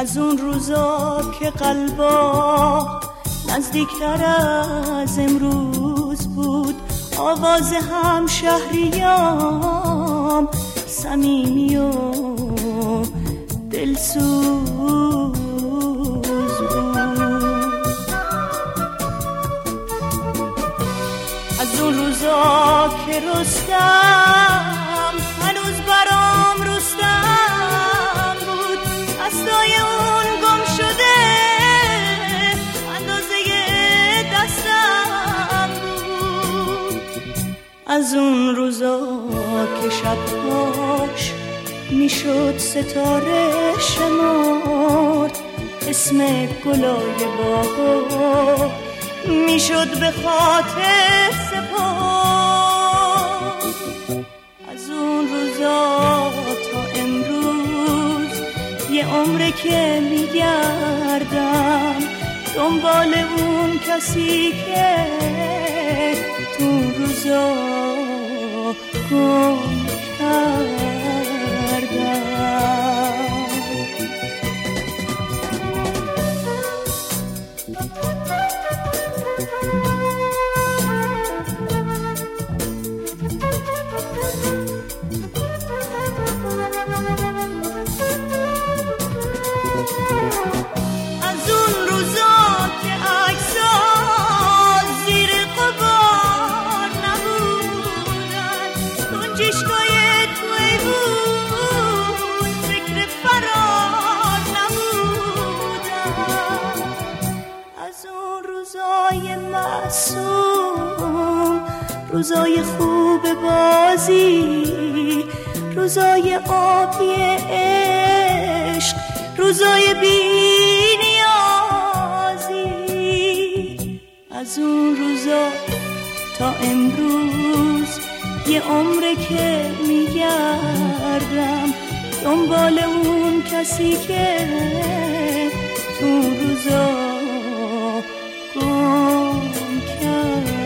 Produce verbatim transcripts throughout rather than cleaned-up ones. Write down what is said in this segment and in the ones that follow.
از اون روزا که قلبا نزدیکتر از امروز بود، آواز هم شهریام صمیمی و دلسوز بود. از اون روزا که رستم هنوز برام رستم بود، دستای اون گم شده اندازه دستم بود. از اون روزا که شبهاش میشد ستاره شمرد، اسم گلای باغ میشد به خاطر سپرد. از اون روزا تا امروز یه عمره که میگردم دنبال اون کسی که تو روزا گم کردم. روزای خوب بازی، روزای آبی عشق، روزای بی نیازی. از اون روزا تا امروز یه عمره که میگردم دنبال اون کسی که تو روزا گم کرد.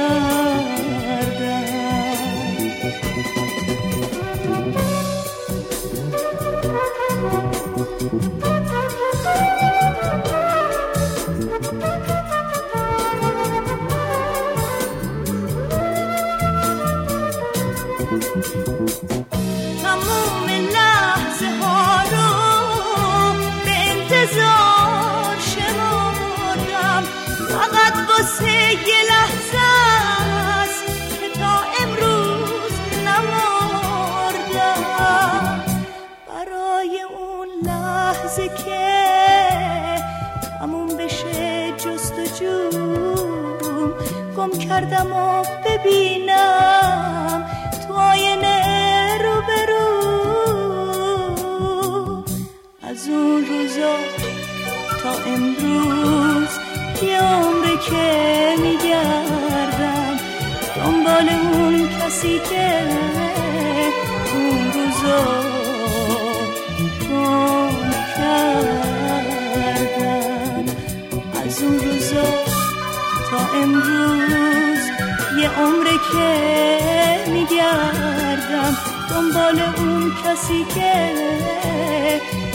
تموم لحظه ها رو به انتظار شمردم، فقط واسه یه لحظه است که تا امروز نمردم. برای اون لحظه که تموم بشه جستجوم، گم کردم و ببینم تو آینه رو برو. از اون روزا تا امروز یه عمره که میگردم دنبال اون کسی که اون روزا گم کردن. از اون روزا تا امروز یه عمره که میگردم دنبال اون کسی که